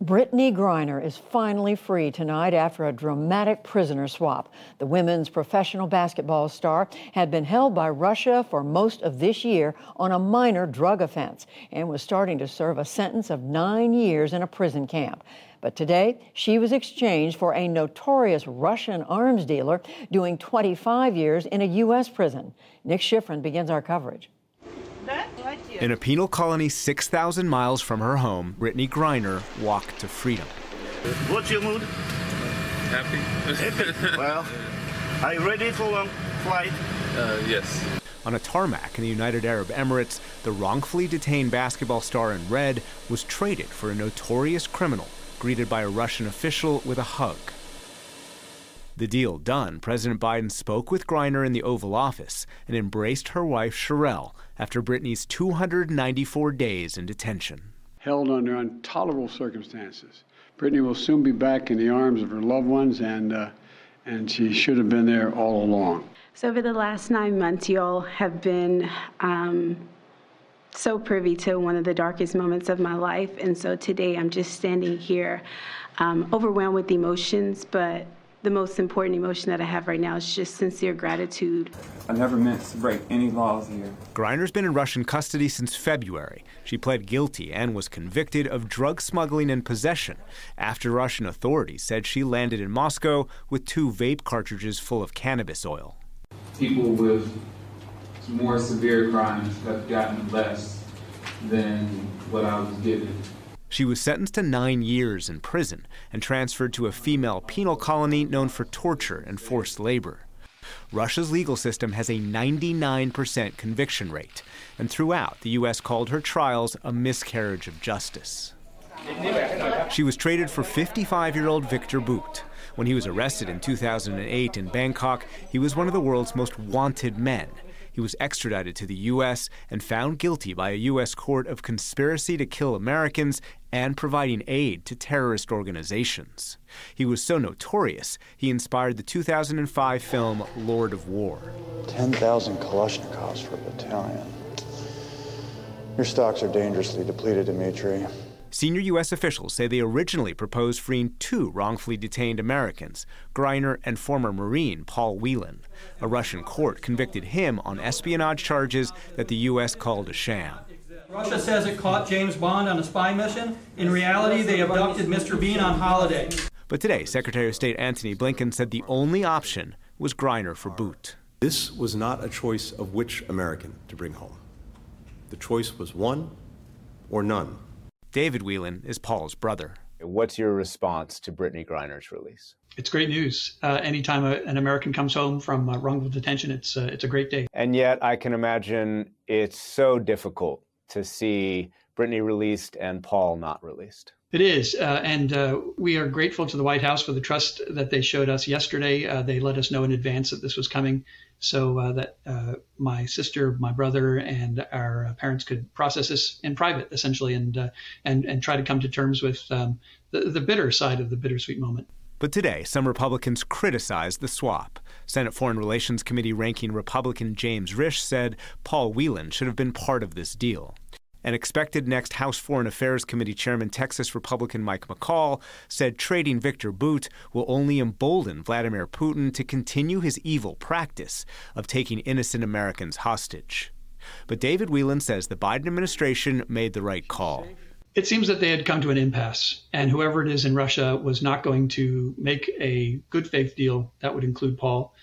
Brittney Griner is finally free tonight after a dramatic prisoner swap. The women's professional basketball star had been held by Russia for most of this year on a minor drug offense and was starting to serve a sentence of 9 years in a prison camp. But today, she was exchanged for a notorious Russian arms dealer doing 25 years in a U.S. prison. Nick Schifrin begins our coverage. In a penal colony 6,000 miles from her home, Brittney Griner walked to freedom. What's your mood? Happy. Happy? Well, are you ready for a long flight? Yes. On a tarmac in the United Arab Emirates, the wrongfully detained basketball star in red was traded for a notorious criminal, greeted by a Russian official with a hug. The deal done, President Biden spoke with Griner in the Oval Office and embraced her wife, Sherelle, after Brittney's 294 days in detention. Held under intolerable circumstances. Brittney will soon be back in the arms of her loved ones, and she should have been there all along. So over the last 9 months, you all have been so privy to one of the darkest moments of my life. And so today I'm just standing here overwhelmed with emotions, but the most important emotion that I have right now is just sincere gratitude. I never meant to break any laws here. Griner's been in Russian custody since February. She pled guilty and was convicted of drug smuggling and possession after Russian authorities said she landed in Moscow with 2 vape cartridges full of cannabis oil. People with more severe crimes have gotten less than what I was given. She was sentenced to 9 years in prison and transferred to a female penal colony known for torture and forced labor. Russia's legal system has a 99% conviction rate, and throughout, the U.S. called her trials a miscarriage of justice. She was traded for 55-year-old Viktor Bout. When he was arrested in 2008 in Bangkok, he was one of the world's most wanted men. He was extradited to the U.S. and found guilty by a U.S. court of conspiracy to kill Americans and providing aid to terrorist organizations. He was so notorious, he inspired the 2005 film Lord of War. 10,000 Kalashnikovs for a battalion. Your stocks are dangerously depleted, Dmitry. Senior U.S. officials say they originally proposed freeing 2 wrongfully detained Americans, Griner and former Marine Paul Whelan. A Russian court convicted him on espionage charges that the U.S. called a sham. Russia says it caught James Bond on a spy mission. In reality, they abducted Mr. Bean on holiday. But today, Secretary of State Antony Blinken said the only option was Griner for boot. This was not a choice of which American to bring home. The choice was one or none. David Whelan is Paul's brother. What's your response to Brittney Griner's release? It's great news. Anytime an American comes home from wrongful detention, it's a great day. And yet I can imagine it's so difficult to see Brittney released and Paul not released. It is, and we are grateful to the White House for the trust that they showed us yesterday. They let us know in advance that this was coming so that my sister, my brother, and our parents could process this in private, essentially, and try to come to terms with the bitter side of the bittersweet moment. But today, some Republicans criticized the swap. Senate Foreign Relations Committee ranking Republican James Risch said Paul Whelan should have been part of this deal. An expected next House Foreign Affairs Committee Chairman, Texas Republican Mike McCall, said trading Viktor Bout will only embolden Vladimir Putin to continue his evil practice of taking innocent Americans hostage. But David Whelan says the Biden administration made the right call. It seems that they had come to an impasse, and whoever it is in Russia was not going to make a good faith deal that would include Paul.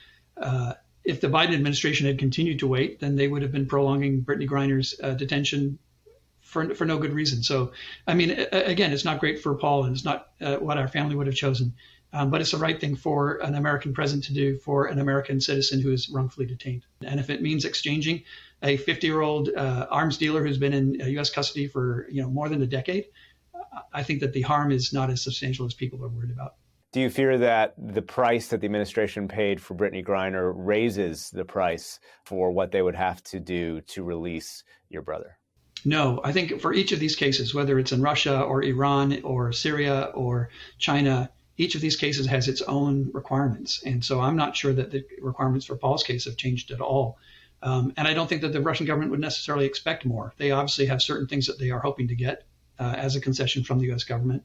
If the Biden administration had continued to wait, then they would have been prolonging Brittney Griner's detention for no good reason. So, I mean, again, it's not great for Paul, and it's not what our family would have chosen. But it's the right thing for an American president to do for an American citizen who is wrongfully detained. And if it means exchanging a 50-year-old arms dealer who's been in U.S. custody for more than a decade, I think that the harm is not as substantial as people are worried about. Do you fear that the price that the administration paid for Brittney Griner raises the price for what they would have to do to release your brother? No, I think for each of these cases, whether it's in Russia or Iran or Syria or China, each of these cases has its own requirements. And so I'm not sure that the requirements for Paul's case have changed at all. And I don't think that the Russian government would necessarily expect more. They obviously have certain things that they are hoping to get as a concession from the U.S. government.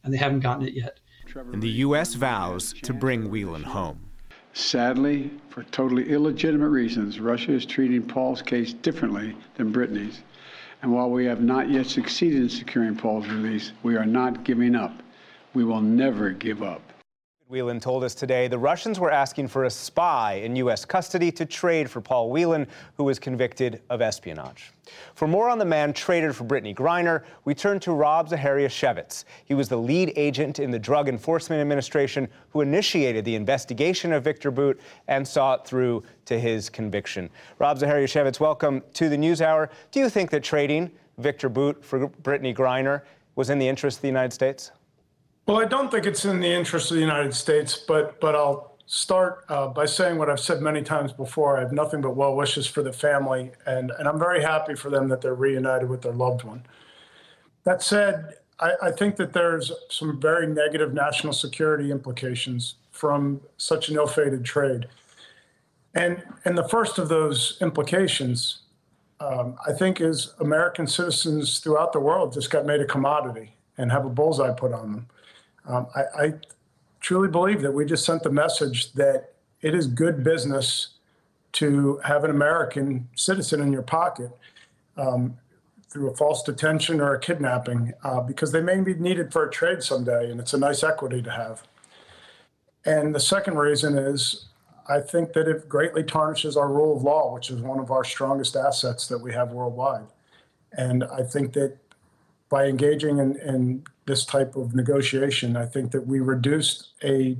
and they haven't gotten it yet. And the U.S. vows to bring Whelan home. Sadly, for totally illegitimate reasons, Russia is treating Paul's case differently than Brittany's. And while we have not yet succeeded in securing Paul's release, we are not giving up. We will never give up. Whelan told us today the Russians were asking for a spy in U.S. custody to trade for Paul Whelan, who was convicted of espionage. For more on the man traded for Brittany Griner, we turn to Rob Zaharias-Shevitz. He was the lead agent in the Drug Enforcement Administration who initiated the investigation of Victor Bout and saw it through to his conviction. Rob Zaharias-Shevitz, welcome to the NewsHour. Do you think that trading Victor Bout for Brittany Griner was in the interest of the United States? Well, I don't think it's in the interest of the United States, but I'll start by saying what I've said many times before. I have nothing but well wishes for the family, and I'm very happy for them that they're reunited with their loved one. That said, I think that there's some very negative national security implications from such an ill-fated trade. And the first of those implications, I think, is American citizens throughout the world just got made a commodity and have a bullseye put on them. I truly believe that we just sent the message that it is good business to have an American citizen in your pocket through a false detention or a kidnapping because they may be needed for a trade someday, and it's a nice equity to have. And the second reason is I think that it greatly tarnishes our rule of law, which is one of our strongest assets that we have worldwide. And I think that by engaging in this type of negotiation, I think that we reduced a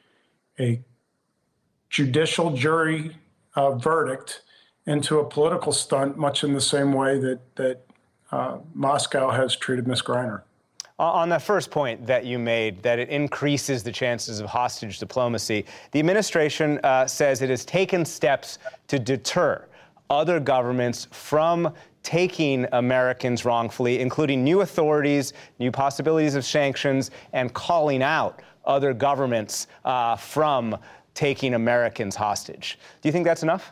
judicial jury verdict into a political stunt, much in the same way that Moscow has treated Ms. Griner. On that first point that you made, that it increases the chances of hostage diplomacy, the administration says it has taken steps to deter other governments from taking Americans wrongfully, including new authorities, new possibilities of sanctions, and calling out other governments from taking Americans hostage. Do you think that's enough?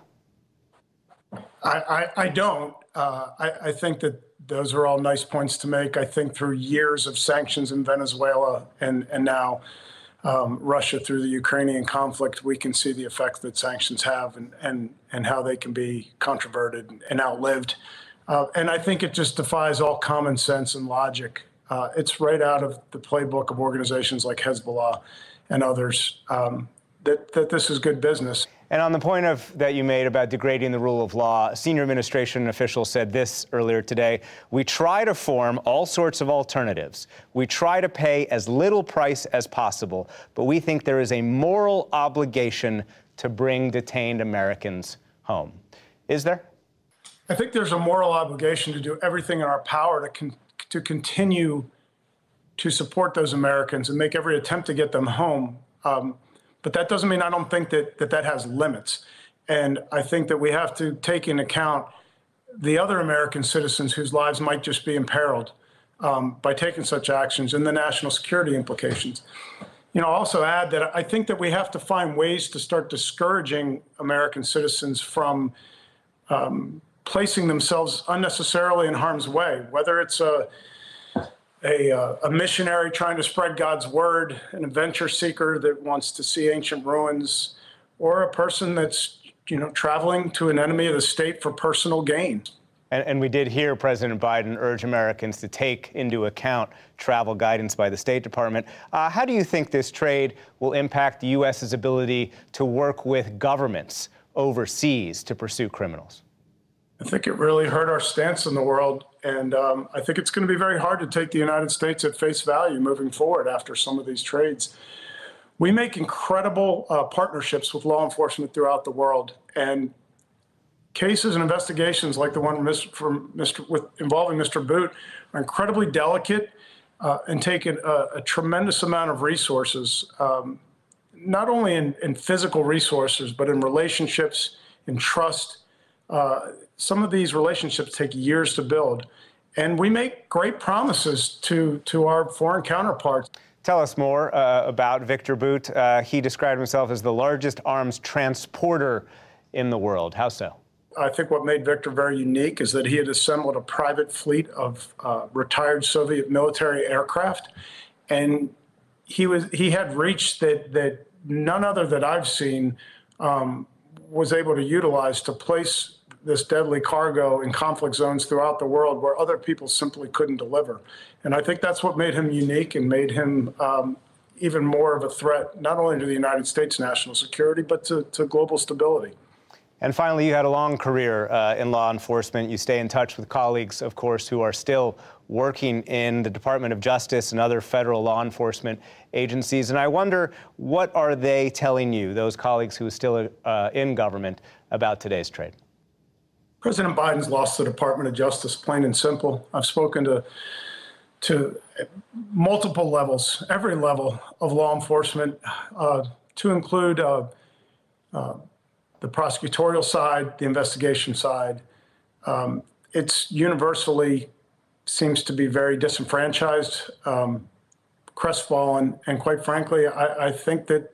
I don't. I think that those are all nice points to make. I think through years of sanctions in Venezuela and now Russia through the Ukrainian conflict, we can see the effect that sanctions have and how they can be controverted and outlived. And I think it just defies all common sense and logic. It's right out of the playbook of organizations like Hezbollah and others that this is good business. And on the point that you made about degrading the rule of law, a senior administration official said this earlier today: we try to form all sorts of alternatives. We try to pay as little price as possible, but we think there is a moral obligation to bring detained Americans home. Is there? I think there's a moral obligation to do everything in our power to continue to support those Americans and make every attempt to get them home. But that doesn't mean I don't think that has limits. And I think that we have to take into account the other American citizens whose lives might just be imperiled by taking such actions and the national security implications. You know, I'll also add that I think that we have to find ways to start discouraging American citizens from placing themselves unnecessarily in harm's way, whether it's a missionary trying to spread God's word, an adventure seeker that wants to see ancient ruins, or a person that's, traveling to an enemy of the state for personal gain. And we did hear President Biden urge Americans to take into account travel guidance by the State Department. How do you think this trade will impact the U.S.'s ability to work with governments overseas to pursue criminals? I think it really hurt our stance in the world. And I think it's going to be very hard to take the United States at face value moving forward after some of these trades. We make incredible partnerships with law enforcement throughout the world. And cases and investigations like the one involving Mr. Bout are incredibly delicate and take a tremendous amount of resources, not only in physical resources, but in relationships, in trust. Some of these relationships take years to build, and we make great promises to our foreign counterparts. Tell us more about Victor Bout. He described himself as the largest arms transporter in the world. How so? I think what made Victor very unique is that he had assembled a private fleet of retired Soviet military aircraft, he had reach that none other that I've seen was able to utilize to place this deadly cargo in conflict zones throughout the world where other people simply couldn't deliver. And I think that's what made him unique and made him even more of a threat, not only to the United States national security, but to global stability. And finally, you had a long career in law enforcement. You stay in touch with colleagues, of course, who are still working in the Department of Justice and other federal law enforcement agencies. And I wonder, what are they telling you, those colleagues who are still in government, about today's trade? President Biden's lost the Department of Justice, plain and simple. I've spoken to multiple levels, every level of law enforcement, to include the prosecutorial side, the investigation side. It's universally seems to be very disenfranchised, crestfallen, and quite frankly, I think that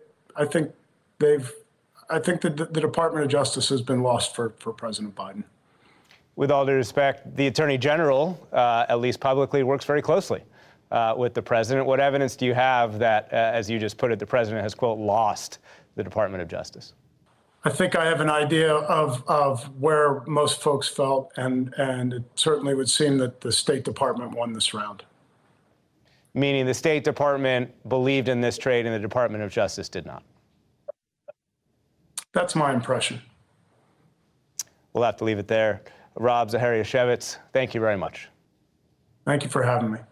the Department of Justice has been lost for President Biden. With all due respect, the Attorney General, at least publicly, works very closely with the president. What evidence do you have that, as you just put it, the president has, quote, lost the Department of Justice? I think I have an idea of where most folks felt, and it certainly would seem that the State Department won this round. Meaning the State Department believed in this trade and the Department of Justice did not? That's my impression. We'll have to leave it there. Rob Zahariashevitz, thank you very much. Thank you for having me.